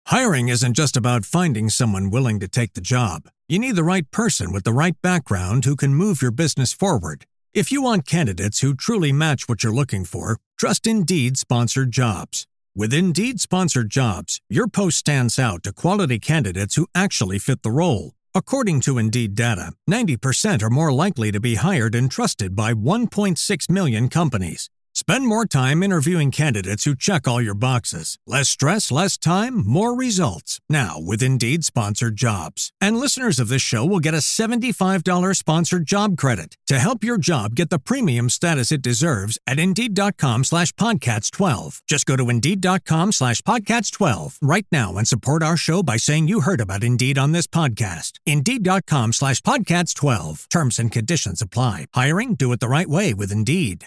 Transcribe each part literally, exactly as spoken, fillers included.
Hiring isn't just about finding someone willing to take the job. You need the right person with the right background who can move your business forward. If you want candidates who truly match what you're looking for, trust Indeed Sponsored Jobs. With Indeed Sponsored Jobs, your post stands out to quality candidates who actually fit the role. According to Indeed data, ninety percent are more likely to be hired and trusted by one point six million companies. Spend more time interviewing candidates who check all your boxes. Less stress, less time, more results. Now with Indeed Sponsored Jobs. And listeners of this show will get a seventy-five dollars sponsored job credit to help your job get the premium status it deserves at Indeed.com slash podcasts 12. Just go to Indeed.com slash podcasts 12 right now and support our show by saying you heard about Indeed on this podcast. Indeed.com slash podcasts 12. Terms and conditions apply. Hiring? Do it the right way with Indeed.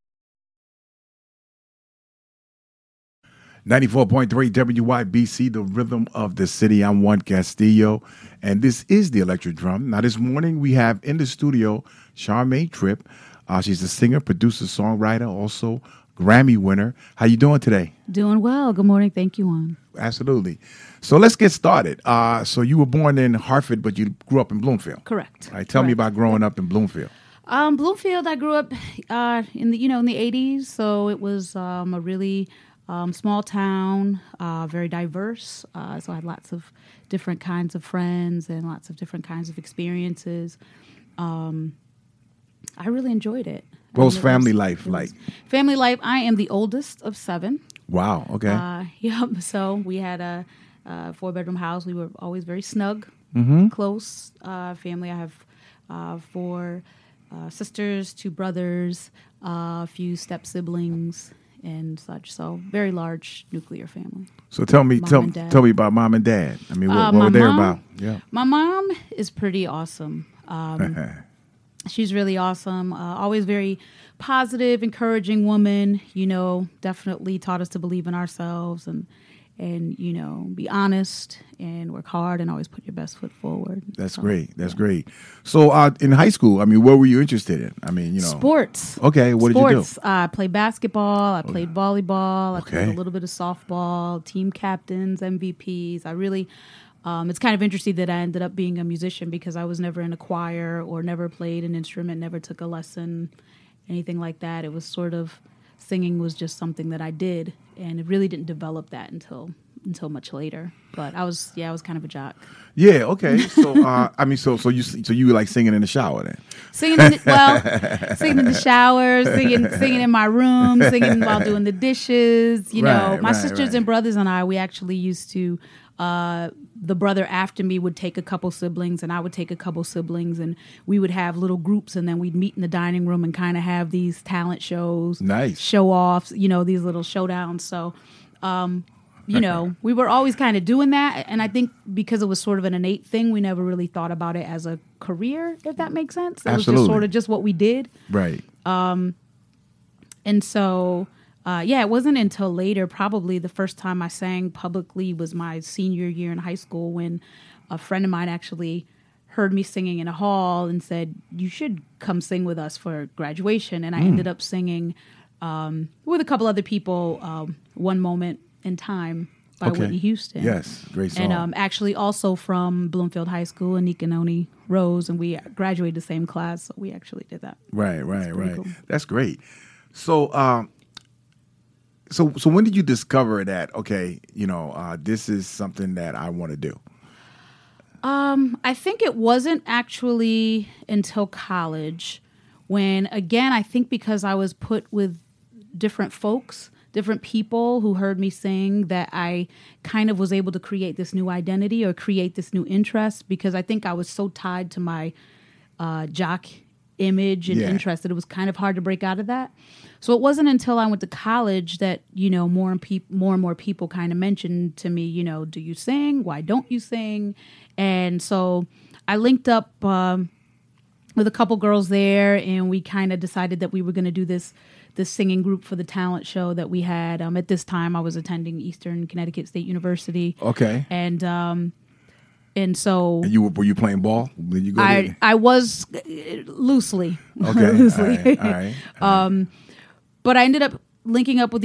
ninety-four point three W Y B C, the rhythm of the city. I'm Juan Castillo, and this is the Electric Drum. Now, this morning we have in the studio Charmaine Tripp. Uh, she's a singer, producer, songwriter, also Grammy winner. How you doing today? Doing well. Good morning. Thank you, Juan. Absolutely. So let's get started. Uh, so you were born in Hartford, but you grew up in Bloomfield. Correct. All right. Tell Correct. me about growing up in Bloomfield. Um, Bloomfield. I grew up uh, in the you know in the eighties, so it was um, a really Um, small town, uh, very diverse. Uh, so I had lots of different kinds of friends and lots of different kinds of experiences. Um, I really enjoyed it. What was Um, it family was- life it was- like? Family life. I am the oldest of seven. Wow. Okay. Uh, yep. So we had a, a four bedroom house. We were always very snug, mm-hmm. close uh, family. I have uh, four uh, sisters, two brothers, uh, a few step siblings, and such. So very large nuclear family. So tell me, Mom tell, and dad. tell me about mom and dad. I mean, what, Uh, what my were they mom- about? Yeah. My mom is pretty awesome. Um, she's really awesome. Uh, always very positive, encouraging woman. You know, definitely taught us to believe in ourselves and and you know be honest and work hard and always put your best foot forward. That's So, great. That's yeah. great. So uh, in high school, I mean, what were you interested in? I mean, you know, Sports. Okay, what Sports. did you do? Uh, I played basketball. I played volleyball. I Okay. played a little bit of softball. Team captains, M V Ps. I really. Um, it's kind of interesting that I ended up being a musician because I was never in a choir or never played an instrument, never took a lesson, anything like that. It was sort of singing was just something that I did, and it really didn't develop that until until much later. But I was yeah, I was kind of a jock. Yeah. Okay. So uh, I mean, so so you so you were like singing in the shower then? Singing in the, well, singing in the shower, singing singing in my room, singing while doing the dishes. You know, Right, my right, sisters right. and brothers and I, we actually used to. Uh, the brother after me would take a couple siblings, and I would take a couple siblings, and we would have little groups, and then we'd meet in the dining room and kind of have these talent shows, Nice. show offs. You know, these little showdowns. So. Um, You know, we were always kind of doing that. And I think because it was sort of an innate thing, we never really thought about it as a career, if that makes sense. It was Absolutely. just sort of just what we did. Right. And so, uh, yeah, it wasn't until later, probably the first time I sang publicly was my senior year in high school when a friend of mine actually heard me singing in a hall and said, you should come sing with us for graduation. And I ended up singing um, with a couple other people, um, One Moment in Time by Okay. Whitney Houston. Yes. Great song. And um, actually also from Bloomfield High School, Anika Noni Rose, and we graduated the same class, so we actually did that. right. Right. pretty Right. cool. That's great. So um, so so when did you discover that? Okay, you know, uh, this is something that I want to do. Um, I think it wasn't actually until college when, again, I think because I was put with different folks, different people who heard me sing, that I kind of was able to create this new identity or create this new interest, because I think I was so tied to my uh, jock image and Yeah. interest that it was kind of hard to break out of that. So it wasn't until I went to college that, you know, more and peop- more and more people kind of mentioned to me, you know, do you sing? Why don't you sing? And so I linked up um, with a couple girls there, and we kind of decided that we were going to do this this singing group for the talent show that we had. Um, at this time, I was attending Eastern Connecticut State University, Okay. and um, and so And you were, were you playing ball? Did you go I there? I was uh, loosely, Okay. loosely. All right. All right. Um, but I ended up linking up with these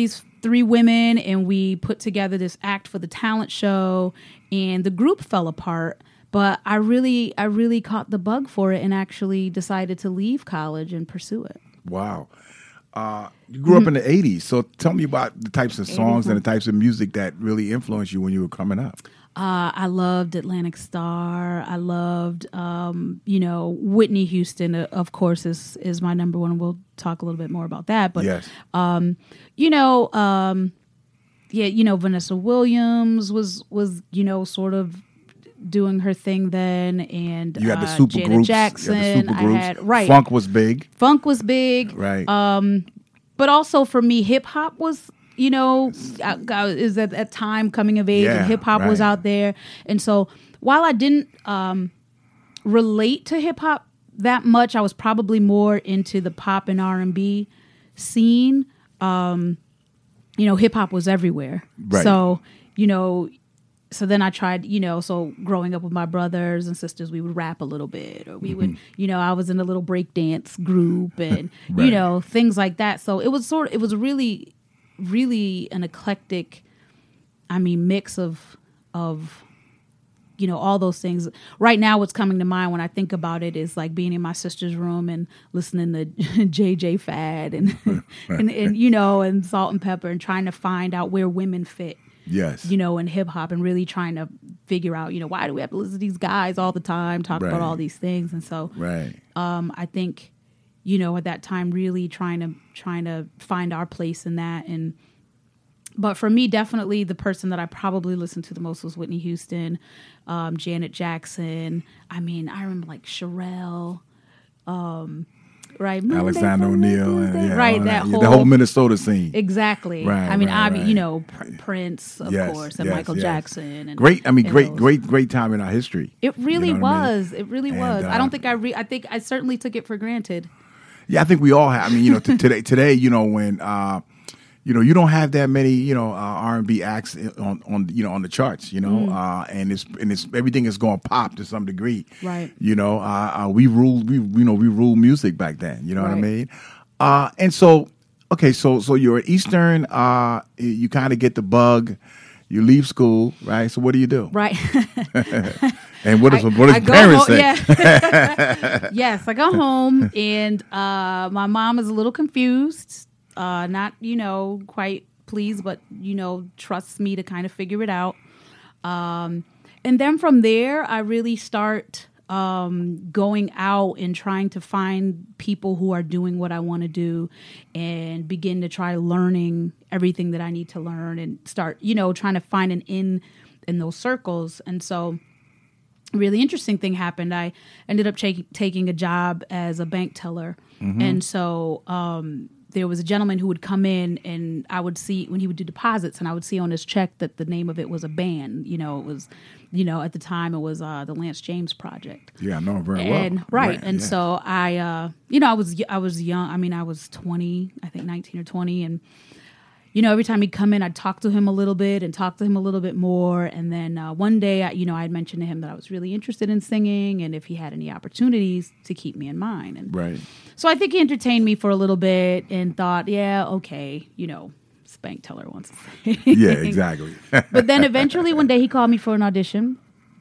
three women, and we put together this act for the talent show, and the group fell apart. But I really, I really caught the bug for it and actually decided to leave college and pursue it. Wow. Uh, you grew up in the eighties, so tell me about the types of songs and the types of music that really influenced you when you were coming up. Uh, I loved Atlantic Starr. I loved, um, you know, Whitney Houston, uh, of course, is is my number one. We'll talk a little bit more about that. But, yes. um, you know, um, yeah, you know, Vanessa Williams was, was, you know, sort of doing her thing then, and you had the uh, super Janet groups. Jackson. You had the super groups. I had right. Funk was big. Funk was big. Right. Um, but also for me, hip hop was, you know, I, I, is at that time coming of age, Yeah, and hip hop right. was out there, and so while I didn't um, relate to hip hop that much, I was probably more into the pop and R and B scene. Um, you know, hip hop was everywhere. Right. So, you know. So then I tried, you know, so growing up with my brothers and sisters, we would rap a little bit, or we Mm-hmm. would, you know, I was in a little break dance group and, Right. you know, things like that. So it was sort of, it was really, really an eclectic, I mean, mix of, of, you know, all those things. Right now, what's coming to mind when I think about it is like being in my sister's room and listening to J J Fad and, and, and, you know, and Salt and Pepper, and trying to find out where women fit. Yes. You know, in hip hop, and really trying to figure out, you know, why do we have to listen to these guys all the time, talk Right. about all these things? And so, Right. um, I think, you know, at that time, really trying to trying to find our place in that. And but for me, definitely the person that I probably listened to the most was Whitney Houston, um, Janet Jackson. I mean, I remember like Sherelle. Um, Right, Alexander O'Neal, and yeah, right, all that yeah, whole the whole Minnesota scene. Exactly. Right, I mean, right, obvi- right. you know, Pr- Prince, of Yes, course, and yes, Michael yes. Jackson. And, Great. I mean, and great, those. great, great time in our history. It really You know what I mean? was. It really And, was. I uh, don't think I. Re- I think I certainly took it for granted. Yeah, I think we all have. I mean, you know, t- today, today, you know, when uh, you know, you don't have that many, you know, uh, R and B acts on, on, you know, on the charts, you know, Mm. uh, and it's and it's everything is going pop to some degree, Right. You know, uh, uh, we ruled, we you know, we ruled music back then. You know what I Right. mean? Uh, and so, okay, so so you're at Eastern. Uh, you kind of get the bug. You leave school, right? So what do you do? Right. And what does I- what does I go parents home- say? yeah. Yes, I go home, and uh, my mom is a little confused. Uh, not, you know, quite pleased, but, you know, trusts me to kind of figure it out. Um, and then from there, I really start um, going out and trying to find people who are doing what I want to do, and begin to try learning everything that I need to learn, and start, you know, trying to find an in in those circles. And so a really interesting thing happened. I ended up ch- taking a job as a bank teller. Mm-hmm. And so um, there was a gentleman who would come in, and I would see when he would do deposits, and I would see on his check that the name of it was a band. You know, it was, you know, at the time it was uh, the Lance James Project. Yeah, I know him very And well. right, and yeah. so I, uh, you know, I was I was young. I mean, I was twenty, I think nineteen or twenty, and you know, every time he'd come in, I'd talk to him a little bit and talk to him a little bit more. And then uh, one day, I, you know, I'd mentioned to him that I was really interested in singing, and if he had any opportunities to keep me in mind. And Right. so I think he entertained me for a little bit and thought, yeah, okay, you know, this bank teller wants to sing. Yeah, exactly. But then eventually one day he called me for an audition,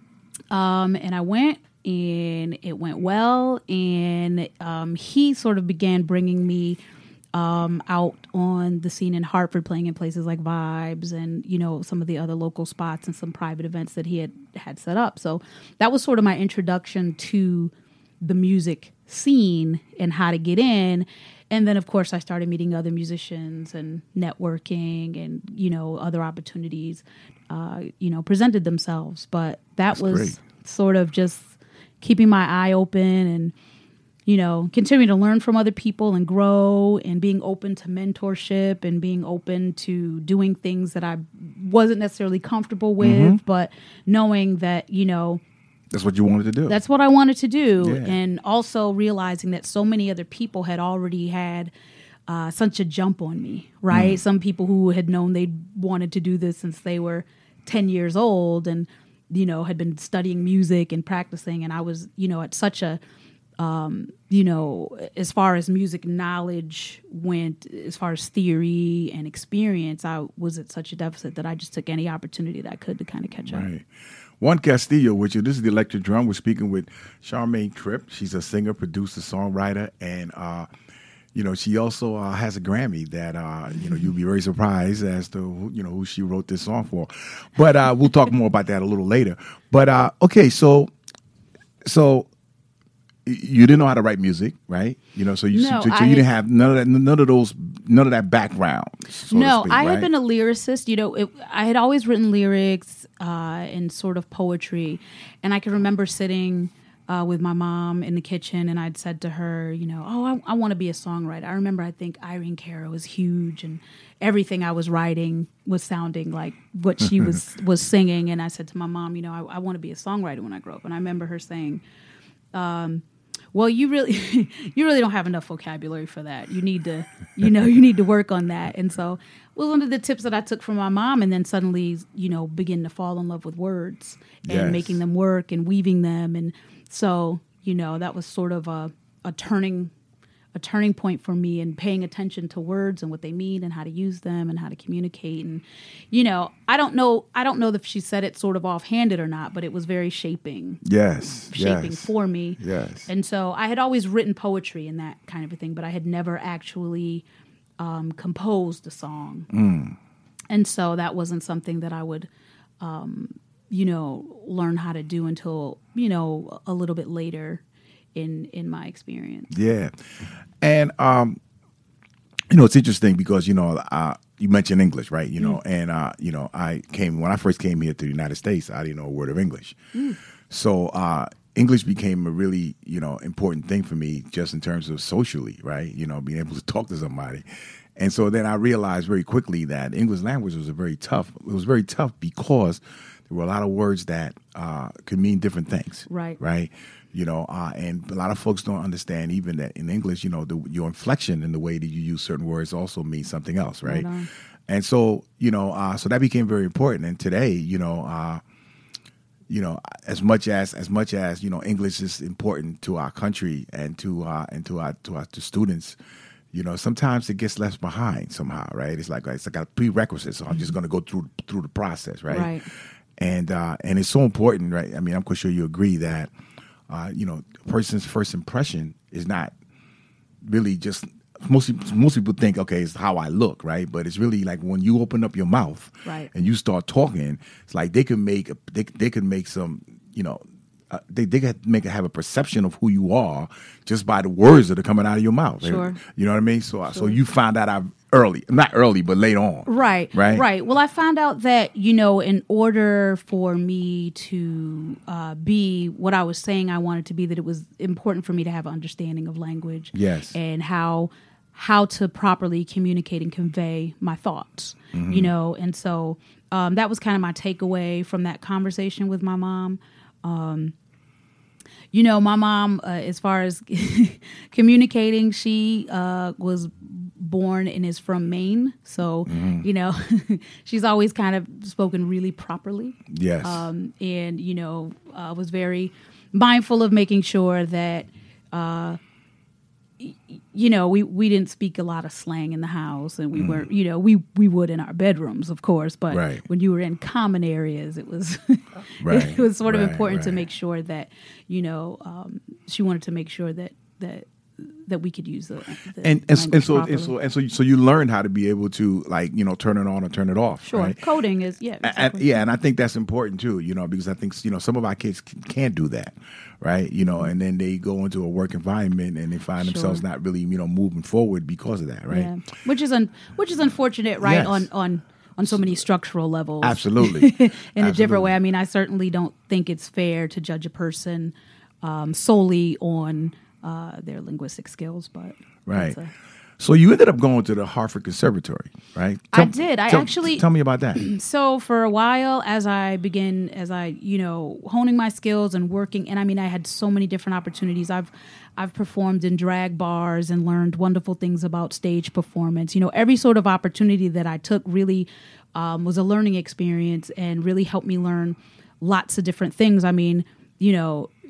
um, and I went, and it went well. And um, he sort of began bringing me um, out on the scene in Hartford, playing in places like Vibes and, you know, some of the other local spots and some private events that he had, had set up. So that was sort of my introduction to the music scene and how to get in. And then, of course, I started meeting other musicians and networking, and, you know, other opportunities, uh, you know, presented themselves. But that That's was great. sort of just keeping my eye open and, you know, continuing to learn from other people and grow, and being open to mentorship, and being open to doing things that I wasn't necessarily comfortable with, Mm-hmm. but knowing that, you know, That's what you wanted to do. that's what I wanted to do. Yeah. And also realizing that so many other people had already had uh, such a jump on me, right? Mm. Some people who had known they wanted to do this since they were ten years old, and, you know, had been studying music and practicing. And I was, you know, at such a um, you know, as far as music knowledge went, as far as theory and experience, I was at such a deficit that I just took any opportunity that I could to kind of catch up. Right. Juan Castillo with you. This is the Electric Drum. We're speaking with Charmaine Tripp. She's a singer, producer, songwriter, and uh, you know, she also uh, has a Grammy that uh, you know you'll be very surprised as to who, you know who she wrote this song for. But uh, we'll talk more about that a little later. But uh, okay, so so you didn't know how to write music, right? You know, so you No, so, so I- you didn't have none of that, none of those, none of that background. So no, to speak, I right? had been a lyricist. You know, it, I had always written lyrics uh, and sort of poetry, and I can remember sitting uh, with my mom in the kitchen, and I'd said to her, you know, oh, I, I want to be a songwriter. I remember, I think Irene Cara was huge, and everything I was writing was sounding like what she was was singing. And I said to my mom, you know, I, I want to be a songwriter when I grow up. And I remember her saying, Um, well, you really, you really don't have enough vocabulary for that. You need to, you know, you need to work on that. And so it was one of the tips that I took from my mom, and then suddenly, you know, begin to fall in love with words and Yes. making them work and weaving them. And so, you know, that was sort of a, a turning, a turning point for me in paying attention to words and what they mean and how to use them and how to communicate. And, you know, I don't know, I don't know if she said it sort of offhanded or not, but it was very shaping. Yes, shaping yes, for me. yes. And so I had always written poetry and that kind of a thing, but I had never actually um, composed a song. Mm. And so that wasn't something that I would, um, you know, learn how to do until, you know, a little bit later in in my experience. Yeah. And, um, you know, it's interesting because, you know, uh, you mentioned English, right? You know, and, uh, you know, I came, when I first came here to the United States, I didn't know a word of English. Mm. So uh, English became a really, you know, important thing for me just in terms of socially, right? You know, being able to talk to somebody. And so then I realized very quickly that English language was a very tough, it was very tough because there were a lot of words that uh, could mean different things. Right. Right. You know, uh, and a lot of folks don't understand even that in English, you know, the, your inflection and the way that you use certain words also means something else, right? Right on. And so, you know, uh, so that became very important. And today, you know, uh, you know, as much as as much as you know, English is important to our country and to uh, and to our to our to students. You know, sometimes it gets left behind somehow, right? It's like it's like a prerequisite, so I'm just going to go through through the process, right? Right. And uh, and it's so important, right? I mean, I'm quite sure you agree that. Uh, you know, a person's first impression is not really just most most people think, okay, it's how I look, right? But it's really like when you open up your mouth, Right. and you start talking, it's like they can make a, they they can make some, you know, uh, they they can make have a perception of who you are just by the words that are coming out of your mouth. Sure. You know what I mean? So so Sure. you found that out early, not early, but later on. Right, Right? right. Well, I found out that, you know, in order for me to uh, be what I was saying I wanted to be, that it was important for me to have an understanding of language. Yes. And how how to properly communicate and convey my thoughts, Mm-hmm. you know. And so um, that was kind of my takeaway from that conversation with my mom. Um, you know, my mom, uh, as far as communicating, she uh, was born and is from Maine. So, Mm-hmm. you know, she's always kind of spoken really properly. Yes. Um, and, you know, uh, was very mindful of making sure that, uh, y- you know, we, we didn't speak a lot of slang in the house, and we Mm. weren't, you know, we, we would in our bedrooms, of course, but Right. when you were in common areas, it was, Right, it was sort of right, important to right. make sure that, you know, um, she wanted to make sure that, that, that we could use the, the and and, and language so properly. and so and so you, so you learned how to be able to, like, you know, turn it on or turn it off. Sure, Right? coding is yeah, And- exactly. and, yeah, and I think that's important too, you know, because I think, you know, some of our kids c- can't do that, right? You know, and then they go into a work environment and they find Sure. themselves not really, you know, moving forward because of that, right? Yeah, which is un- which is unfortunate, right? Yes. On on on so many structural levels. Absolutely. in a Absolutely. different way. I mean, I certainly don't think it's fair to judge a person um, solely on uh, their linguistic skills, but Right. that's a- So you ended up going to the Hartford Conservatory, right? I did. I tell- actually- tell me about that. So for a while, as I begin, as I, you know, honing my skills and working, and I mean, I had so many different opportunities. I've, I've performed in drag bars and learned wonderful things about stage performance. You know, every sort of opportunity that I took really um, was a learning experience and really helped me learn lots of different things. I mean, you know,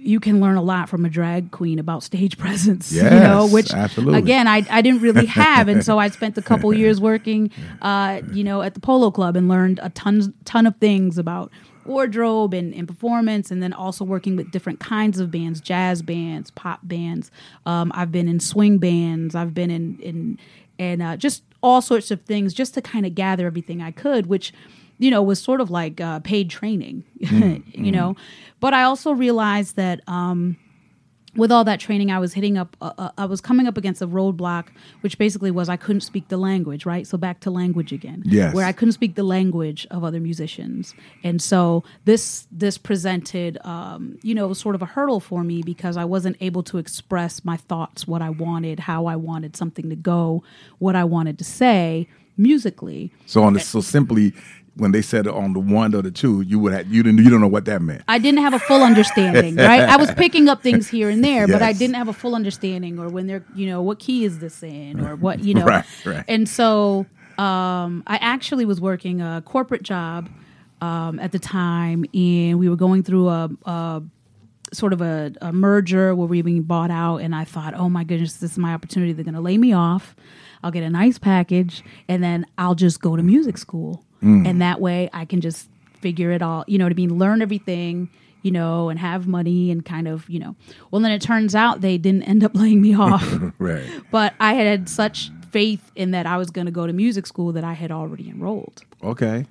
you can learn a lot from a drag queen about stage presence, Yes, you know, which absolutely. again, I, I didn't really have. And so I spent a couple years working, uh, you know, at the Polo Club and learned a ton, ton of things about wardrobe and, and performance, and then also working with different kinds of bands, jazz bands, pop bands. Um, I've been in swing bands. I've been in, in, and uh, just all sorts of things just to kind of gather everything I could, which, you know, was sort of like uh, paid training, mm, you mm. know. But I also realized that um, with all that training, I was hitting up, uh, uh, I was coming up against a roadblock, which basically was I couldn't speak the language, right? So back to language again, yes. where I couldn't speak the language of other musicians. And so this this presented, um, you know, sort of a hurdle for me because I wasn't able to express my thoughts, what I wanted, how I wanted something to go, what I wanted to say musically. So on the, so simply, when they said on the one or the two, you would have, you didn't you don't know what that meant. I didn't have a full understanding, right? I was picking up things here and there, yes. but I didn't have a full understanding, or when they're, you know, what key is this in, or what, you know. right, right. And so um, I actually was working a corporate job um, at the time, and we were going through a, a sort of a, a merger where we were being bought out, and I thought, oh my goodness, this is my opportunity. They're going to lay me off. I'll get a nice package, and then I'll just go to music school. Mm. And that way I can just figure it all, you know what I mean, learn everything, you know, and have money and kind of, you know. Well, then it turns out they didn't end up laying me off. Right. But I had such faith in that I was going to go to music school that I had already enrolled. Okay.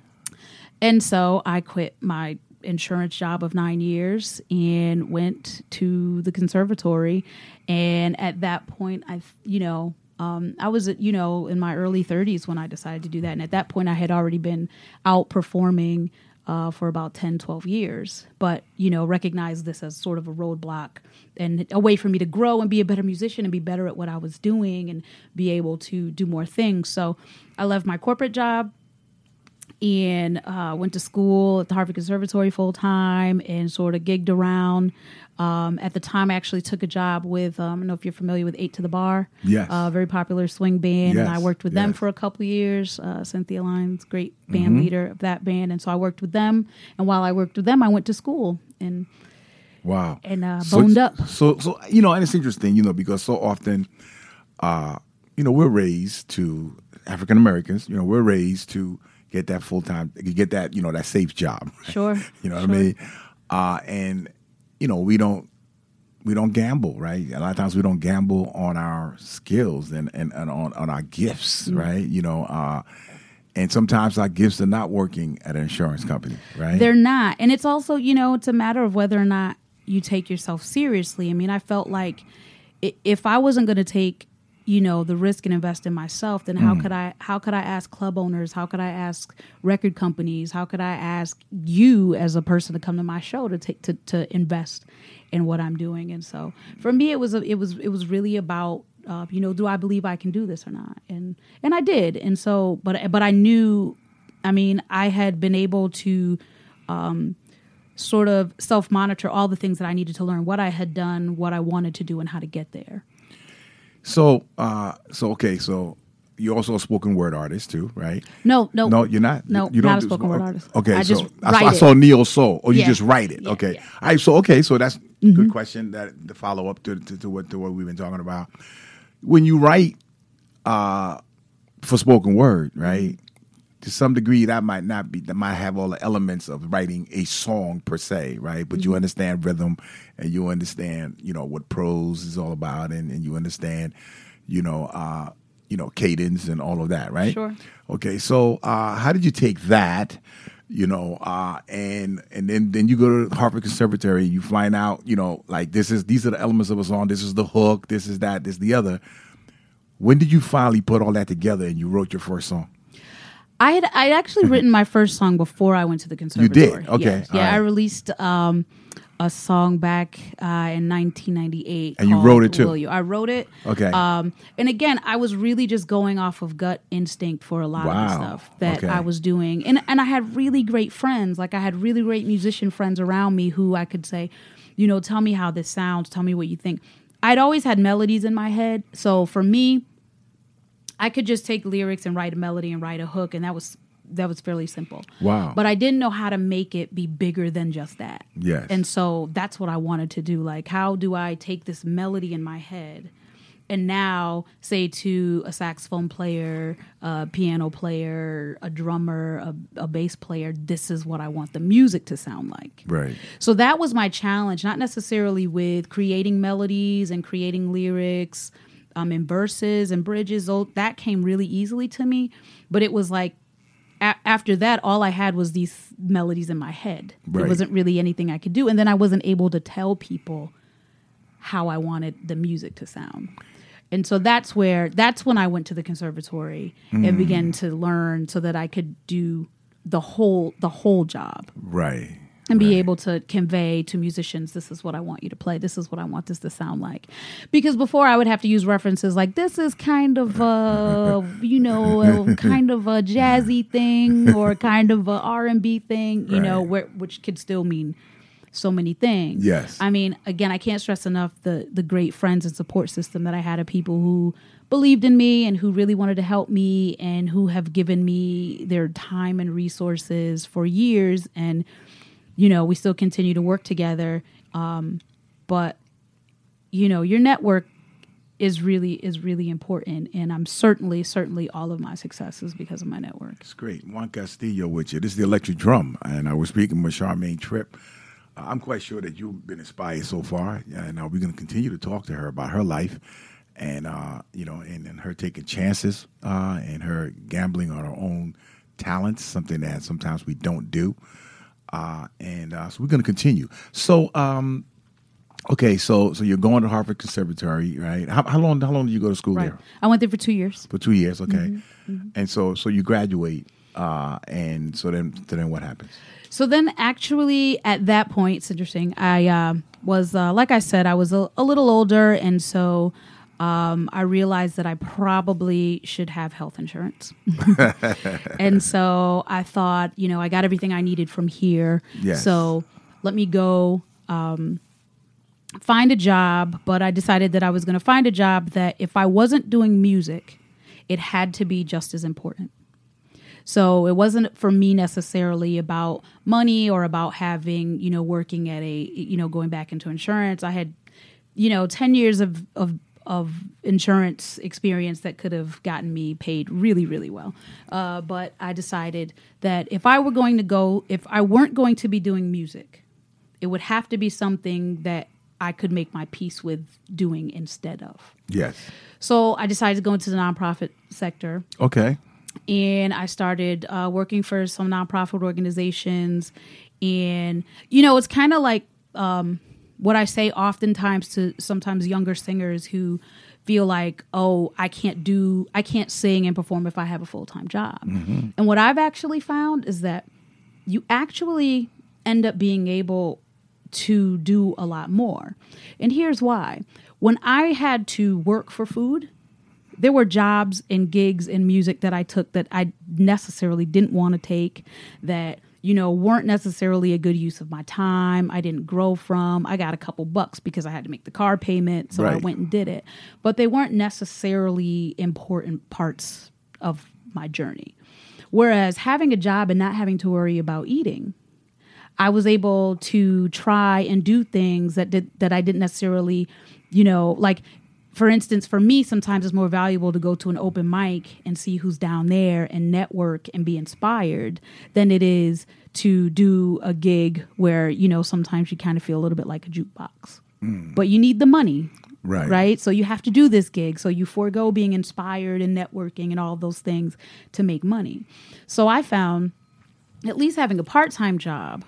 And so I quit my insurance job of nine years and went to the conservatory. And at that point, I, you know, Um, I was, you know, in my early thirties when I decided to do that. And at that point, I had already been out performing uh, for about ten, twelve years. But, you know, recognized this as sort of a roadblock and a way for me to grow and be a better musician and be better at what I was doing and be able to do more things. So I left my corporate job and uh, went to school at the Harvard Conservatory full time and sort of gigged around. Um, at the time, I actually took a job with, um, I don't know if you're familiar with Eight to the Bar. Yes. A uh, very popular swing band. Yes. And I worked with yes. them for a couple of years. Uh, Cynthia Lyons, great band mm-hmm. leader of that band. And so I worked with them. And while I worked with them, I went to school and wow, and uh, so, boned up. So, so you know, and it's interesting, you know, because so often, uh, you know, we're raised to, African Americans, you know, we're raised to get that full-time, get that, you know, that safe job. Sure. You know sure. what I mean? Uh, and, you know, we don't, we don't gamble, right? A lot of times we don't gamble on our skills and, and, and on, on our gifts, mm-hmm. right? You know, uh, and sometimes our gifts are not working at an insurance company, right? They're not. And it's also, you know, it's a matter of whether or not you take yourself seriously. I mean, I felt like if I wasn't going to take, you know, the risk and invest in myself, then how mm. could I, how could I ask club owners? How could I ask record companies? How could I ask you as a person to come to my show to take, to, to invest in what I'm doing? And so for me, it was, a, it was, it was really about, uh, you know, do I believe I can do this or not? And, and I did. And so, but, but I knew, I mean, I had been able to, um, sort of self-monitor all the things that I needed to learn, what I had done, what I wanted to do, and how to get there. So, uh, so okay, so you're also a spoken word artist too, right? No, no, no, you're not. No, you don't not a do, spoken word artist. Okay, I so just I, write I it. saw Neo Soul. Oh, you yeah. just write it. Yeah, okay, yeah. all right. So okay, so that's mm-hmm. a good question. That the follow up to, to to what to what we've been talking about. When you write uh, for spoken word, right? To some degree, that might not be, that might have all the elements of writing a song per se, right? But mm-hmm. you understand rhythm and you understand, you know, what prose is all about and, and you understand, you know, uh, you know, cadence and all of that, right? Sure. Okay, so uh, how did you take that, you know, uh, and and then, then you go to Harvard Conservatory, you find out, you know, like this is, these are the elements of a song, this is the hook, this is that, this is the other. When did you finally put all that together and you wrote your first song? I had I'd actually written my first song before I went to the conservatory. You did? Okay. Yes. Yeah, right. I released um, a song back uh, in nineteen ninety-eight. And you wrote it too? Will You. I wrote it. Okay. Um, and again, I was really just going off of gut instinct for a lot wow. of the stuff that okay. I was doing. And, and I had really great friends. Like I had really great musician friends around me who I could say, you know, tell me how this sounds. Tell me what you think. I'd always had melodies in my head. So for me, I could just take lyrics and write a melody and write a hook, and that was that was fairly simple. Wow. But I didn't know how to make it be bigger than just that. Yes. And so that's what I wanted to do. Like, how do I take this melody in my head and now say to a saxophone player, a piano player, a drummer, a, a bass player, this is what I want the music to sound like. Right. So that was my challenge, not necessarily with creating melodies and creating lyrics um, and verses and bridges. Oh, that came really easily to me. But it was like, a- after that, all I had was these melodies in my head. Right. It wasn't really anything I could do. And then I wasn't able to tell people how I wanted the music to sound. And so that's where, that's when I went to the conservatory mm. and began to learn so that I could do the whole, the whole job. Right. And be right. able to convey to musicians, this is what I want you to play. This is what I want this to sound like. Because before I would have to use references like, this is kind of a, you know, a kind of a jazzy thing or kind of a R and B thing, you right. know, where, which could still mean so many things. Yes. I mean, again, I can't stress enough the the great friends and support system that I had of people who believed in me and who really wanted to help me and who have given me their time and resources for years. And, you know, we still continue to work together. Um, but, you know, your network is really is really important. And I'm certainly, certainly all of my success is because of my network. It's great. Juan Castillo with you. This is the Electric Drum. And I was speaking with Charmaine Tripp. I'm quite sure that you've been inspired so far, and uh, we're going to continue to talk to her about her life, and uh, you know, and, and her taking chances, uh, and her gambling on her own talents, something that sometimes we don't do, uh, and uh, so we're going to continue. So, um, okay, so so you're going to Harvard Conservatory, right? How, how long? How long did you go to school right. there? I went there for two years. For two years, okay, mm-hmm. Mm-hmm. and so so you graduate, uh, and so then so then what happens? So then actually at that point, it's interesting. I uh, was, uh, like I said, I was a, a little older. And so um, I realized that I probably should have health insurance. And so I thought, you know, I got everything I needed from here. Yes. So let me go um, find a job. But I decided that I was going to find a job that if I wasn't doing music, it had to be just as important. So it wasn't for me necessarily about money or about having, you know, working at a, you know, going back into insurance. I had, you know, ten years of, of, of insurance experience that could have gotten me paid really, really well. Uh, but I decided that if I were going to go, if I weren't going to be doing music, it would have to be something that I could make my peace with doing instead of. Yes. So I decided to go into the nonprofit sector. Okay. And I started uh, working for some nonprofit organizations. And, you know, it's kind of like um, what I say oftentimes to sometimes younger singers who feel like, oh, I can't do, I can't sing and perform if I have a full-time job. Mm-hmm. And what I've actually found is that you actually end up being able to do a lot more. And here's why. When I had to work for food, there were jobs and gigs and music that I took that I necessarily didn't want to take, that, you know, weren't necessarily a good use of my time. I didn't grow from. I got a couple bucks because I had to make the car payment, so right. I went and did it. But they weren't necessarily important parts of my journey. Whereas having a job and not having to worry about eating, I was able to try and do things that did that I didn't necessarily, you know, like, for instance, for me, sometimes it's more valuable to go to an open mic and see who's down there and network and be inspired than it is to do a gig where, you know, sometimes you kind of feel a little bit like a jukebox. Mm. But you need the money. Right. Right. So you have to do this gig. So you forego being inspired and networking and all of those things to make money. So I found at least having a part-time job,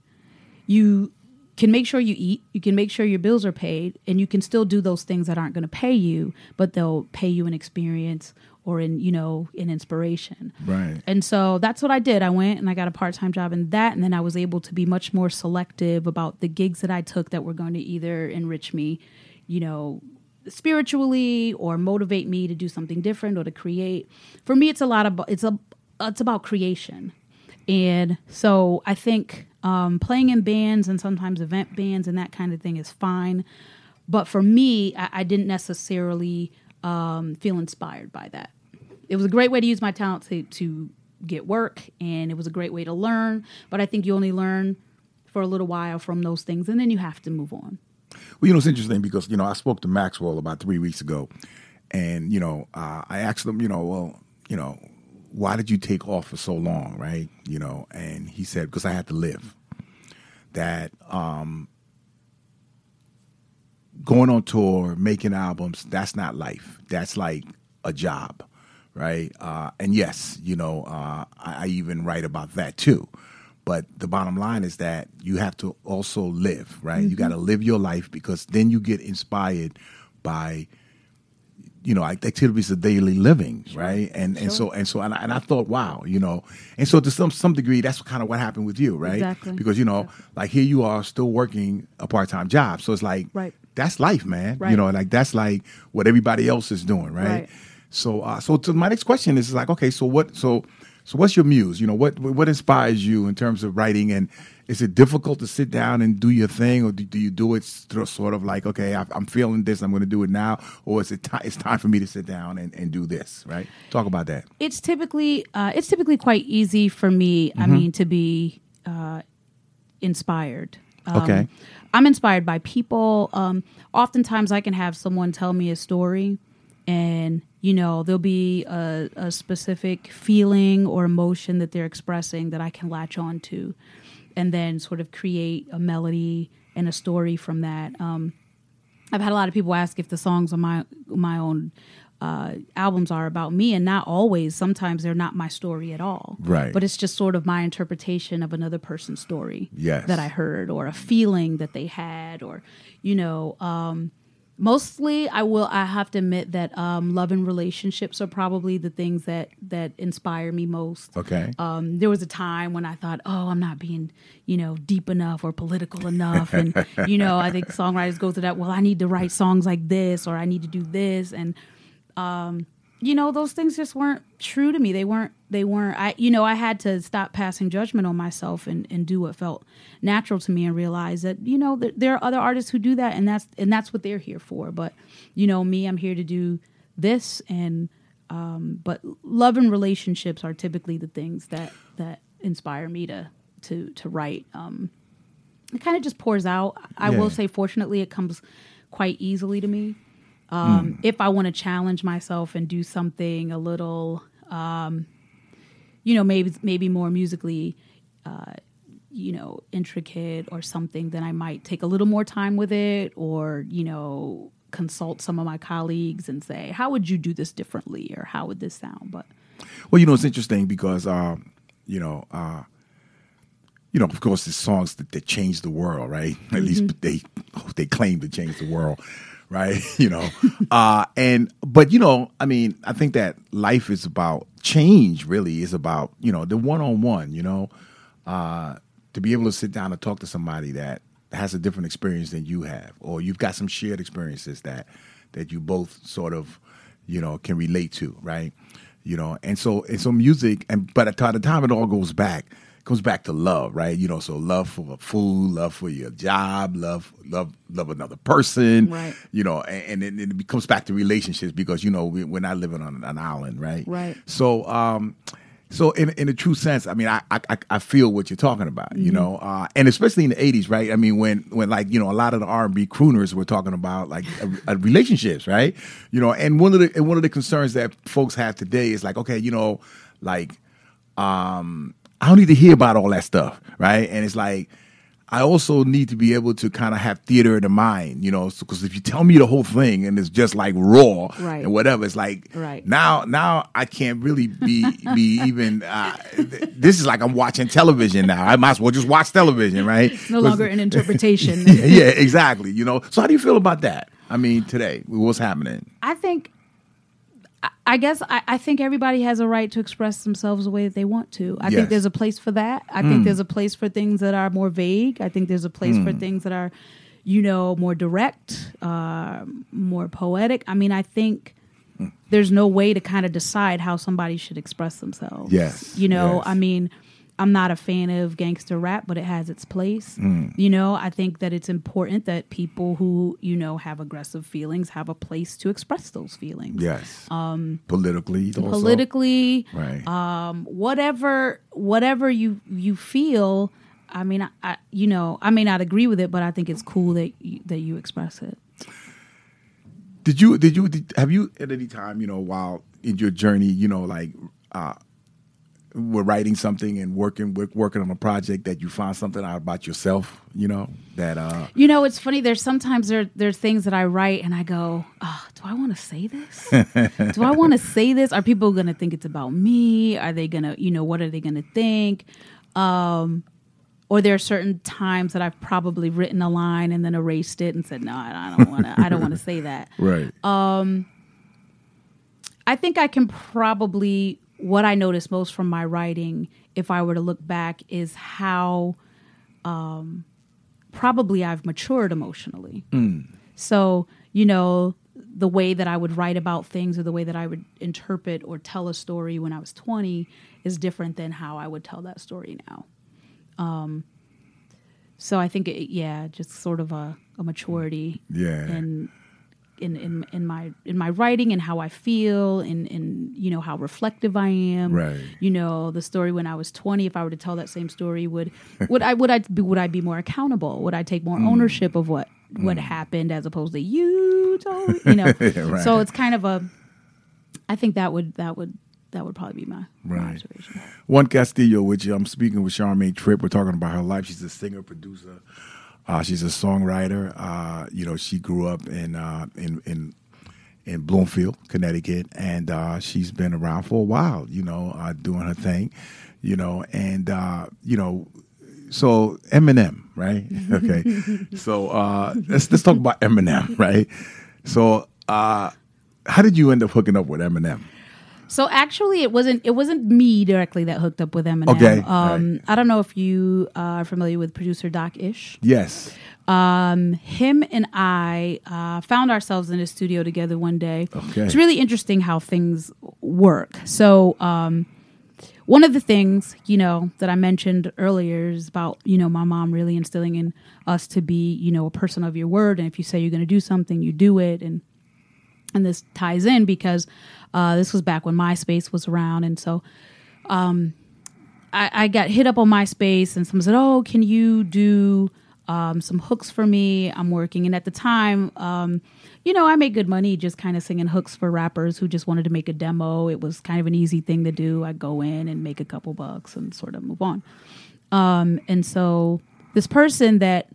you can make sure you eat, you can make sure your bills are paid, and you can still do those things that aren't going to pay you, but they'll pay you in experience or in, you know, in inspiration. Right. And so that's what I did. I went and I got a part-time job in that, and then I was able to be much more selective about the gigs that I took that were going to either enrich me, you know, spiritually or motivate me to do something different or to create. For me, it's a lot of, it's a, it's about creation. And so I think um, playing in bands and sometimes event bands and that kind of thing is fine. But for me, I, I didn't necessarily um, feel inspired by that. It was a great way to use my talent to, to get work, and it was a great way to learn. But I think you only learn for a little while from those things, and then you have to move on. Well, you know, it's interesting because, you know, I spoke to Maxwell about three weeks ago, and, you know, uh, I asked him, you know, well, you know, why did you take off for so long, right? You know, and he said, because I had to live. That um, going on tour, making albums, that's not life. That's like a job, right? Uh, and yes, you know, uh, I, I even write about that too. But the bottom line is that you have to also live, right? Mm-hmm. You got to live your life, because then you get inspired by, you know, activities of daily living, sure. right? And sure. and so and so and I, and I thought, wow, you know, and so to some some degree, that's kind of what happened with you, right? Exactly. Because, you know, exactly. like here you are still working a part time job, so it's like, right. that's life, man. Right. You know, like that's like what everybody else is doing, right? right. So, uh, so to my next question is like, okay, so what, so. So what's your muse? You know, what what inspires you in terms of writing? And is it difficult to sit down and do your thing, or do, do you do it sort of like, okay, I, I'm feeling this, I'm going to do it now, or is it t- it's time for me to sit down and, and do this, right? Talk about that. It's typically uh, it's typically quite easy for me. Mm-hmm. I mean, to be uh, inspired. Um, okay, I'm inspired by people. Um, oftentimes, I can have someone tell me a story, and you know, there'll be a, a specific feeling or emotion that they're expressing that I can latch on to, and then sort of create a melody and a story from that. Um, I've had a lot of people ask if the songs on my my own uh, albums are about me, and not always. Sometimes they're not my story at all. Right. But it's just sort of my interpretation of another person's story yes. that I heard, or a feeling that they had, or, you know... Um, Mostly, I will. I have to admit that um, love and relationships are probably the things that, that inspire me most. Okay. Um, there was a time when I thought, "Oh, I'm not being, you know, deep enough or political enough," and you know, I think songwriters go through that. Well, I need to write songs like this, or I need to do this, and um, you know, those things just weren't true to me. They weren't. They weren't. I, you know, I had to stop passing judgment on myself and, and do what felt natural to me, and realize that, you know, that there are other artists who do that, and that's and that's what they're here for. But, you know, me, I'm here to do this, and um, but love and relationships are typically the things that that inspire me to to to write. Um, it kind of just pours out. I yeah. will say, fortunately, it comes quite easily to me. Um, mm. If I want to challenge myself and do something a little, um, you know, maybe maybe more musically, uh, you know, intricate or something, then I might take a little more time with it, or, you know, consult some of my colleagues and say, how would you do this differently, or how would this sound? But well, you know, it's interesting because, um, you know, uh, you know, of course, there's songs that, that change the world, right? At mm-hmm. least they they claim to change the world. Right. You know, uh, and but, you know, I mean, I think that life is about change, really is about, you know, the one on one, you know, uh, to be able to sit down and talk to somebody that has a different experience than you have, or you've got some shared experiences that that you both sort of, you know, can relate to. Right. You know, and so and so music. And but by the time it all goes back. Comes back to love, right? You know, so love for food, love for your job, love, love, love another person, right? You know, and, and it comes back to relationships because, you know, we, we're not living on an island, right? Right. So, um, so in in a true sense, I mean, I I, I feel what you're talking about, mm-hmm. you know, uh, and especially in the eighties, right? I mean, when when like, you know, a lot of the R and B crooners were talking about like a, a relationships, right? You know, and one of the and one of the concerns that folks have today is like, okay, you know, like, um. I don't need to hear about all that stuff, right? And it's like, I also need to be able to kind of have theater in the mind, you know, because so, if you tell me the whole thing and it's just like raw right. and whatever, it's like right. now, now I can't really be be even. Uh, this is like I'm watching television now. I might as well just watch television, right? It's no longer an interpretation. yeah, yeah, exactly. You know, so how do you feel about that? I mean, today, what's happening? I think. I guess I, I think everybody has a right to express themselves the way that they want to. I yes. think there's a place for that. I mm. think there's a place for things that are more vague. I think there's a place mm. for things that are, you know, more direct, uh, more poetic. I mean, I think mm. there's no way to kind of decide how somebody should express themselves. Yes. You know, yes. I mean, I'm not a fan of gangster rap, but it has its place. Mm. You know, I think that it's important that people who, you know, have aggressive feelings have a place to express those feelings. Yes. Um, politically also. Politically. Right. Um, whatever, whatever you, you feel, I mean, I, I, you know, I may not agree with it, but I think it's cool that you, that you express it. Did you, did you, did, have you at any time, you know, while in your journey, you know, like, uh, we're writing something and working we're working on a project that you find something out about yourself, you know, that uh you know, it's funny, there's sometimes there there's things that I write and I go, oh, do I want to say this? Do I want to say this? Are people going to think it's about me? Are they going to, you know, what are they going to think? Um or there are certain times that I've probably written a line and then erased it and said, no, I don't want to I don't want to say that. Right. Um I think I can probably what I notice most from my writing, if I were to look back, is how um, probably I've matured emotionally. Mm. So, you know, the way that I would write about things or the way that I would interpret or tell a story when I was twenty is different than how I would tell that story now. Um, so I think, it, yeah, just sort of a, a maturity. Yeah. And In, in in my in my writing and how I feel and, and you know how reflective I am. Right. You know, the story when I was twenty, if I were to tell that same story, would would I would I be would I be more accountable? Would I take more mm. ownership of what what mm. happened as opposed to you told me? You know. Right. So it's kind of a I think that would that would that would probably be my, right. my observation. Juan Castillo, which I'm speaking with Charmaine Tripp. We're talking about her life. She's a singer, producer. Uh, she's a songwriter. Uh, you know, she grew up in uh, in in in Bloomfield, Connecticut, and uh, she's been around for a while. You know, uh, doing her thing. You know, and uh, you know, so Eminem, right? Okay, so uh, let's let's talk about Eminem, right? So, uh, how did you end up hooking up with Eminem? So actually, it wasn't it wasn't me directly that hooked up with Eminem. Okay, um, right. I don't know if you are familiar with producer Doc Ish. Yes. Um, him and I uh, found ourselves in a studio together one day. Okay. It's really interesting how things work. So um, one of the things, you know, that I mentioned earlier is about, you know, my mom really instilling in us to be, you know, a person of your word, and if you say you're going to do something, you do it, and and this ties in because uh, this was back when MySpace was around. And so um, I, I got hit up on MySpace and someone said, oh, can you do um, some hooks for me? I'm working. And at the time, um, you know, I made good money just kind of singing hooks for rappers who just wanted to make a demo. It was kind of an easy thing to do. I'd go in and make a couple bucks and sort of move on. Um, and so this person that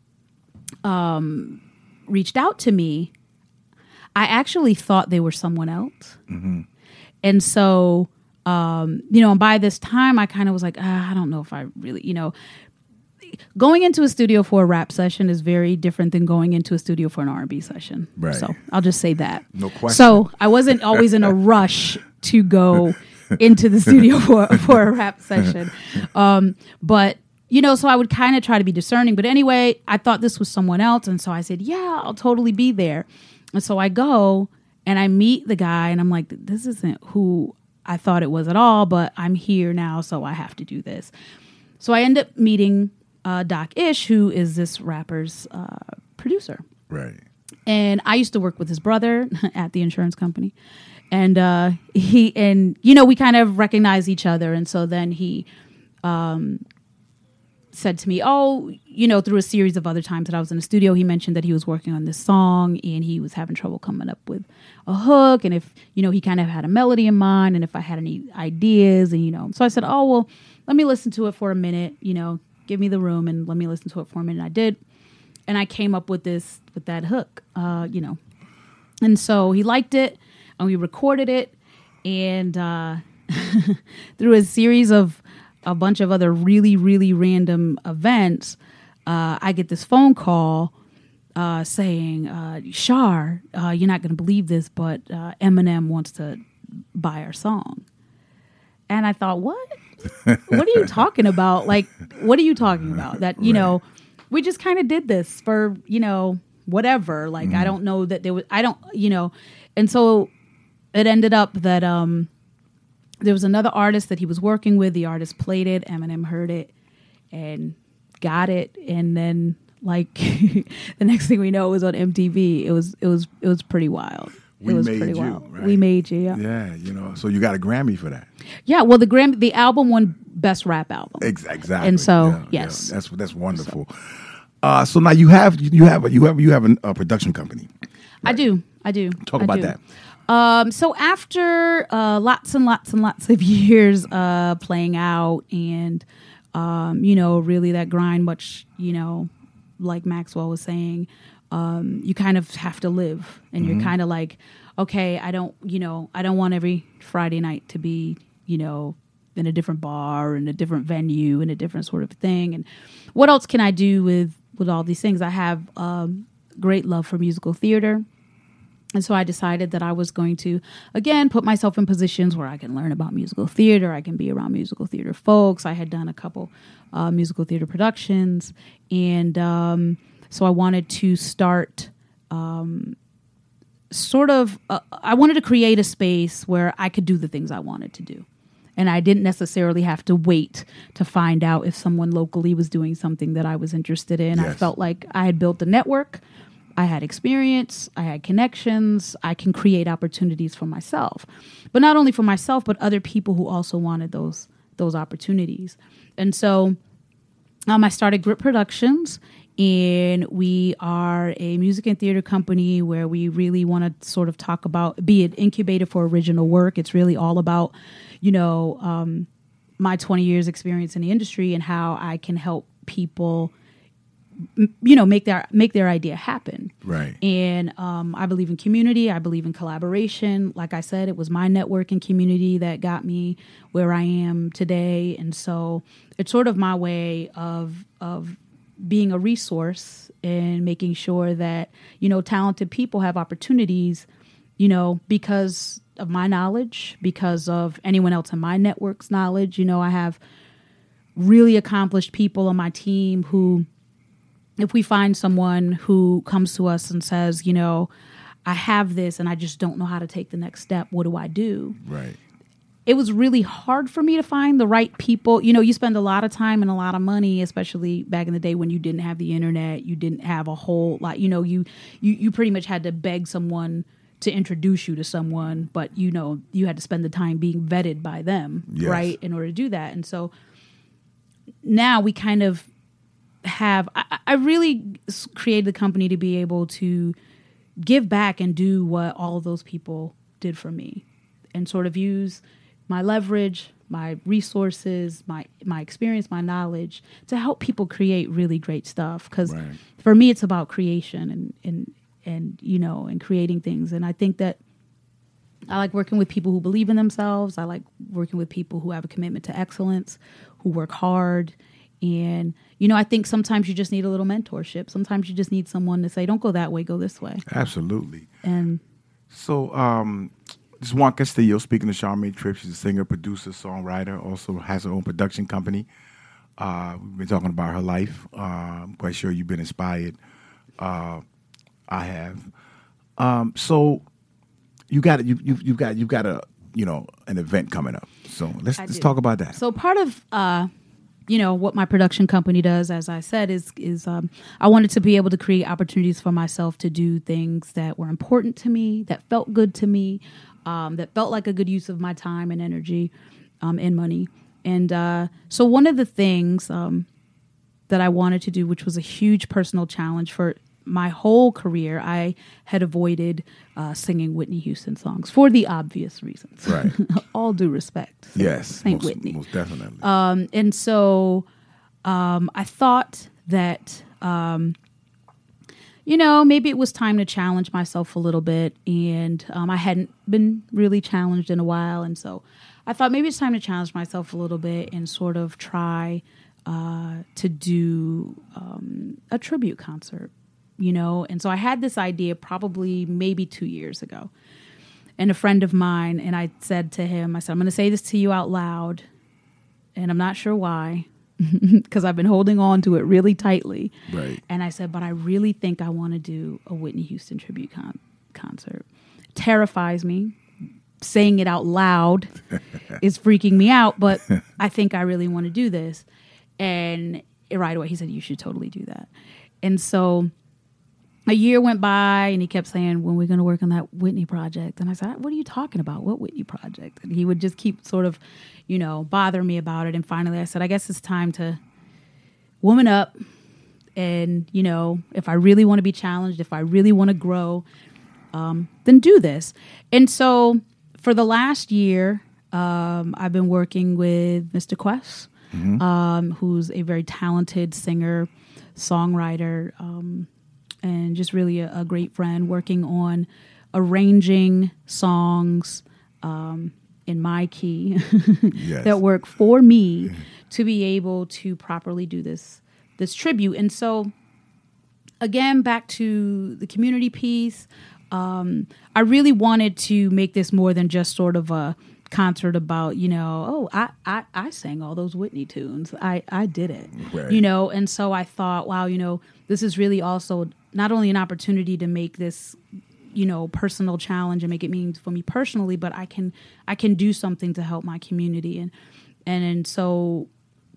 um, reached out to me, I actually thought they were someone else. Mm-hmm. And so, um, you know, and by this time I kind of was like, ah, I don't know if I really, you know, going into a studio for a rap session is very different than going into a studio for an R and B session. Right. So I'll just say that. No question. So I wasn't always in a rush to go into the studio for, for a rap session. Um, but, you know, so I would kind of try to be discerning. But anyway, I thought this was someone else. And so I said, yeah, I'll totally be there. And so I go and I meet the guy and I'm like, this isn't who I thought it was at all, but I'm here now, so I have to do this. So I end up meeting uh, Doc Ish, who is this rapper's uh, producer. Right. And I used to work with his brother at the insurance company. And uh, he, and, you know, we kind of recognize each other. And so then he um, said to me, oh, you know, through a series of other times that I was in the studio, he mentioned that he was working on this song and he was having trouble coming up with a hook. And if, you know, he kind of had a melody in mind and if I had any ideas and, you know, so I said, oh, well, let me listen to it for a minute, you know, give me the room and let me listen to it for a minute. And I did. And I came up with this, with that hook, uh, you know, and so he liked it and we recorded it. And uh, through a series of a bunch of other really, really random events, uh, I get this phone call uh, saying, uh, Shar, uh, you're not going to believe this, but uh, Eminem wants to buy our song. And I thought, what? What are you talking about? Like, what are you talking about? That, you right. know, we just kind of did this for, you know, whatever. Like, mm. I don't know that there was, I don't, you know. And so it ended up that, um, there was another artist that he was working with. The artist played it. Eminem heard it and got it. And then like the next thing we know, it was on M T V. It was, it was, it was pretty wild. We it was made pretty you, wild. right? We made you. Yeah. Yeah. You know, so you got a Grammy for that. Yeah. Well, the Grammy, the album won Best Rap Album. Ex- exactly. And so, yeah, yes. Yeah, that's, that's wonderful. So. Uh, so now you have, you have, a, you have, you have a, a production company. Right? I do. I do. Talk I about do. that. Um, so after uh, lots and lots and lots of years uh, playing out and, um, you know, really that grind, much, you know, like Maxwell was saying, um, you kind of have to live and mm-hmm. you're kind of like, okay, I don't, you know, I don't want every Friday night to be, you know, in a different bar, in a different venue, in a different sort of thing. And what else can I do with, with all these things? I have um, great love for musical theater. And so I decided that I was going to, again, put myself in positions where I can learn about musical theater. I can be around musical theater folks. I had done a couple uh, musical theater productions. And um, so I wanted to start um, sort of, uh, I wanted to create a space where I could do the things I wanted to do. And I didn't necessarily have to wait to find out if someone locally was doing something that I was interested in. Yes. I felt like I had built a network. I had experience, I had connections, I can create opportunities for myself. But not only for myself, but other people who also wanted those those opportunities. And so um, I started Grip Productions, and we are a music and theater company where we really want to sort of talk about, be an incubator for original work. It's really all about, you know, um, my twenty years experience in the industry and how I can help people, you know, make their make their idea happen. Right. And um, I believe in community. I believe in collaboration. Like I said, it was my networking community that got me where I am today. And so it's sort of my way of of being a resource and making sure that, you know, talented people have opportunities, you know, because of my knowledge, because of anyone else in my network's knowledge. You know, I have really accomplished people on my team who, if we find someone who comes to us and says, you know, I have this and I just don't know how to take the next step, what do I do? Right. It was really hard for me to find the right people. You know, you spend a lot of time and a lot of money, especially back in the day when you didn't have the internet, you didn't have a whole lot, you know, you, you, you pretty much had to beg someone to introduce you to someone, but, you know, you had to spend the time being vetted by them, yes. right, in order to do that. And so now we kind of have, I, I really created the company to be able to give back and do what all of those people did for me and sort of use my leverage, my resources, my my experience, my knowledge to help people create really great stuff. Because right. for me, it's about creation and, and, and, you know, and creating things. And I think that I like working with people who believe in themselves. I like working with people who have a commitment to excellence, who work hard. And, you know, I think sometimes you just need a little mentorship. Sometimes you just need someone to say, don't go that way, go this way. Absolutely. And so um, this is Juan Castillo speaking to Charmaine Tripp. She's a singer, producer, songwriter, also has her own production company. Uh, we've been talking about her life. Uh, I'm quite sure you've been inspired. Uh, I have. Um, so you got you you you've got you've got a you know an event coming up. So let's I let's do. talk about that. So part of uh, you know, what my production company does, as I said, is is um, I wanted to be able to create opportunities for myself to do things that were important to me, that felt good to me, um, that felt like a good use of my time and energy um, and money. And uh, so one of the things um, that I wanted to do, which was a huge personal challenge for my whole career, I had avoided uh, singing Whitney Houston songs for the obvious reasons. Right. All due respect. Saint, yes. Saint most, Whitney. Most definitely. Um, and so um, I thought that, um, you know, maybe it was time to challenge myself a little bit. And um, I hadn't been really challenged in a while. And so I thought maybe it's time to challenge myself a little bit and sort of try uh, to do um, a tribute concert. You know, and so I had this idea probably maybe two years ago. And a friend of mine, and I said to him, I said, I'm going to say this to you out loud, and I'm not sure why, because I've been holding on to it really tightly. Right. And I said, but I really think I want to do a Whitney Houston tribute con- concert. Terrifies me. saying it out loud is freaking me out, but I think I really want to do this. And right away he said, you should totally do that. And so a year went by and he kept saying, when we're going to work on that Whitney project. And I said, what are you talking about? What Whitney project? And he would just keep sort of, you know, bother me about it. And finally I said, I guess it's time to woman up. And, you know, if I really want to be challenged, if I really want to grow, um, then do this. And so for the last year, um, I've been working with Mister Quest, mm-hmm. um, who's a very talented singer, songwriter, um, and just really a, a great friend, working on arranging songs um, in my key yes. that work for me to be able to properly do this this tribute. And so, again, back to the community piece, um, I really wanted to make this more than just sort of a concert about, you know, oh, I, I, I sang all those Whitney tunes. I, I did it, right. you know. And so I thought, wow, you know, this is really also not only an opportunity to make this, you know, personal challenge and make it mean for me personally, but I can I can do something to help my community. And and, and so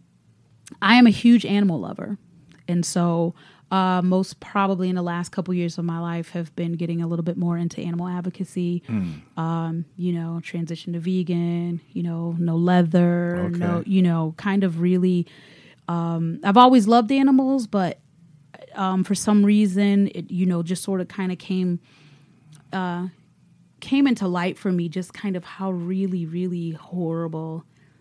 I am a huge animal lover. And so uh, most probably in the last couple years of my life have been getting a little bit more into animal advocacy, mm. um, you know, transition to vegan, you know, no leather, okay. no, you know, kind of really, um, I've always loved animals, but um, for some reason, it, you know, just sort of kind of came, uh, came into light for me, just kind of how really, really horrible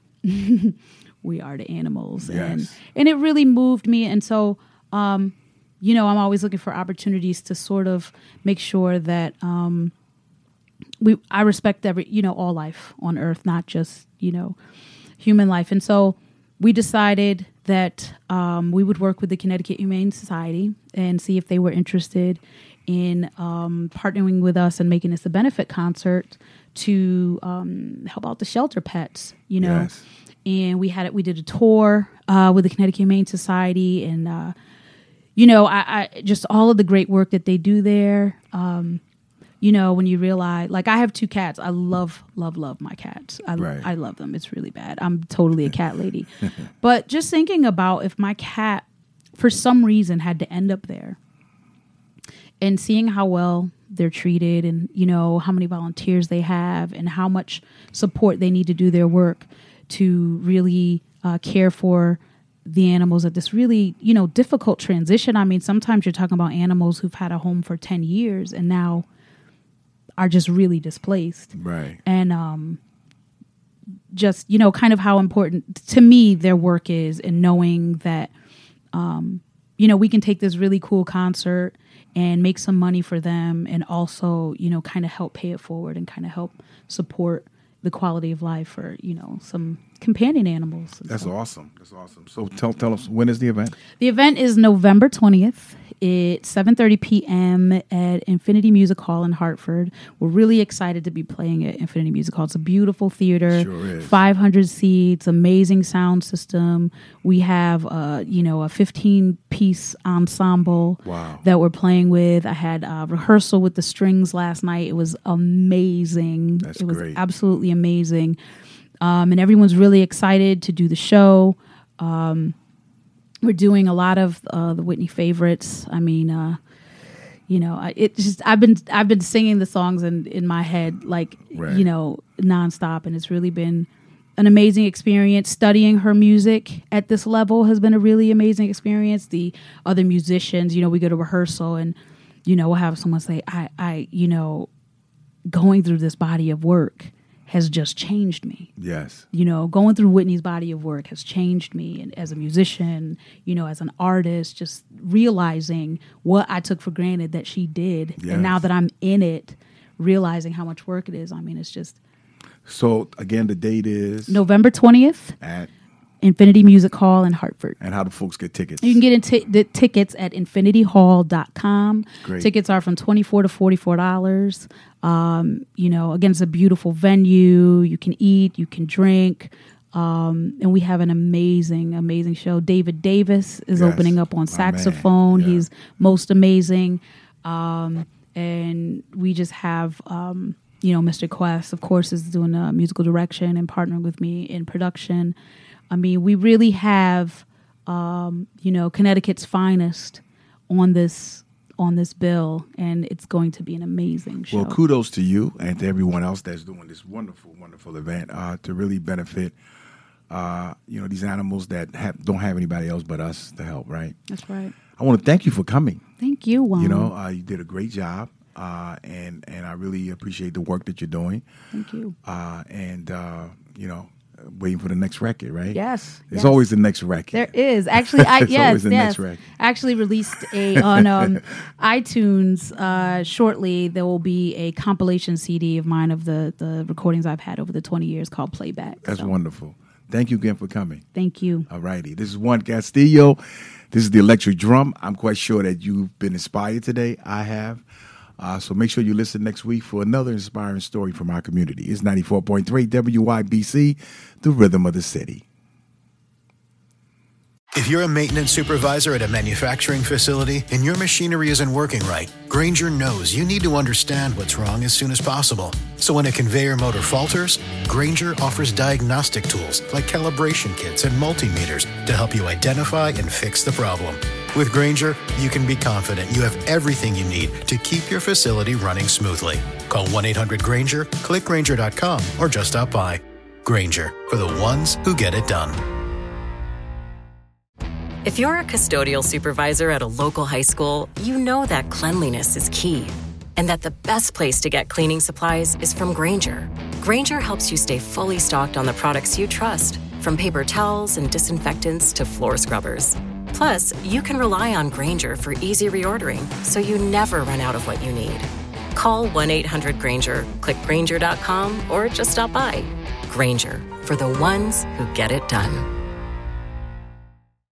we are to animals. Yes. And and it really moved me. And so, um, you know, I'm always looking for opportunities to sort of make sure that um, we I respect every, you know, all life on earth, not just, you know, human life. And so we decided that um, we would work with the Connecticut Humane Society and see if they were interested in um, partnering with us and making this a benefit concert to um, help out the shelter pets, you know. Yes. And we had it. We did a tour uh, with the Connecticut Humane Society, and uh, you know, I, I just all of the great work that they do there. Um, you know, when you realize, like, I have two cats. I love, love, love my cats. I, right. I love them. It's really bad. I'm totally a cat lady. But just thinking about if my cat, for some reason, had to end up there, and seeing how well they're treated, and you know how many volunteers they have, and how much support they need to do their work to really uh, care for the animals at this really, you know, difficult transition. I mean, sometimes you're talking about animals who've had a home for ten years and now are just really displaced. Right. And um, just, you know, kind of how important to me their work is, and knowing that, um, you know, we can take this really cool concert and make some money for them, and also, you know, kind of help pay it forward and kind of help support the quality of life for, you know, some companion animals. That's so. awesome. That's awesome. So tell tell us, when is the event? The event is November twentieth. It's seven thirty p.m. at Infinity Music Hall in Hartford. We're really excited to be playing at Infinity Music Hall. It's a beautiful theater, sure is. five hundred seats, amazing sound system. We have, uh, you know, a fifteen-piece ensemble wow. that we're playing with. I had a rehearsal with the strings last night. It was amazing. That's it was great. absolutely amazing. Um, and everyone's really excited to do the show. Um, we're doing a lot of uh, the Whitney favorites. I mean, uh, you know, I- it just I've been I've been singing the songs in, in my head, like, Right. you know, nonstop, and it's really been an amazing experience. Studying her music at this level has been a really amazing experience. The other musicians, you know, we go to rehearsal, and you know, we'll have someone say, "I, I, you know, going through this body of work has just changed me." Yes. You know, going through Whitney's body of work has changed me, and as a musician, you know, as an artist, just realizing what I took for granted that she did. Yes. And now that I'm in it, realizing how much work it is. I mean, it's just So again, the date is November twentieth, at, Infinity Music Hall in Hartford. and how do folks get tickets? You can get into the tickets at infinity hall dot com. Great. Tickets are from twenty-four dollars to forty-four dollars. Um, you know, again, it's a beautiful venue. You can eat, you can drink. Um, and we have an amazing, amazing show. David Davis is Yes, opening up on my saxophone. man. Yeah. He's most amazing. Um, and we just have, um, you know, Mister Quest, of course, is doing uh, musical direction and partnering with me in production. I mean, we really have, um, you know, Connecticut's finest on this on this bill, and it's going to be an amazing show. Well, kudos to you and to everyone else that's doing this wonderful, wonderful event uh, to really benefit, uh, you know, these animals that have, don't have anybody else but us to help, right? That's right. I want to thank you for coming. Thank you, Juan. You know, uh, you did a great job, uh, and and I really appreciate the work that you're doing. Thank you. Uh, and, uh, you know, waiting for the next record, right? Yes. There's yes. always the next record. There is. Actually, I There's yes, always the yes. next record. Actually released a on um, iTunes uh, shortly. There will be a compilation C D of mine of the the recordings I've had over the twenty years called Playback. That's so. wonderful. Thank you again for coming. Thank you. All righty. This is Juan Castillo. This is the Electric Drum. I'm quite sure that you've been inspired today. I have. Uh, so make sure you listen next week for another inspiring story from our community. It's ninety-four point three W Y B C, the rhythm of the city. If you're a maintenance supervisor at a manufacturing facility and your machinery isn't working right, Grainger knows you need to understand what's wrong as soon as possible. So when a conveyor motor falters, Grainger offers diagnostic tools like calibration kits and multimeters to help you identify and fix the problem. With Grainger, you can be confident you have everything you need to keep your facility running smoothly. Call one eight hundred Grainger, click Grainger dot com, or just stop by. Grainger, for the ones who get it done. If you're a custodial supervisor at a local high school, you know that cleanliness is key, and that the best place to get cleaning supplies is from Grainger. Grainger helps you stay fully stocked on the products you trust, from paper towels and disinfectants to floor scrubbers. Plus, you can rely on Grainger for easy reordering, so you never run out of what you need. Call one eight hundred Grainger, click Grainger dot com, or just stop by. Grainger, for the ones who get it done.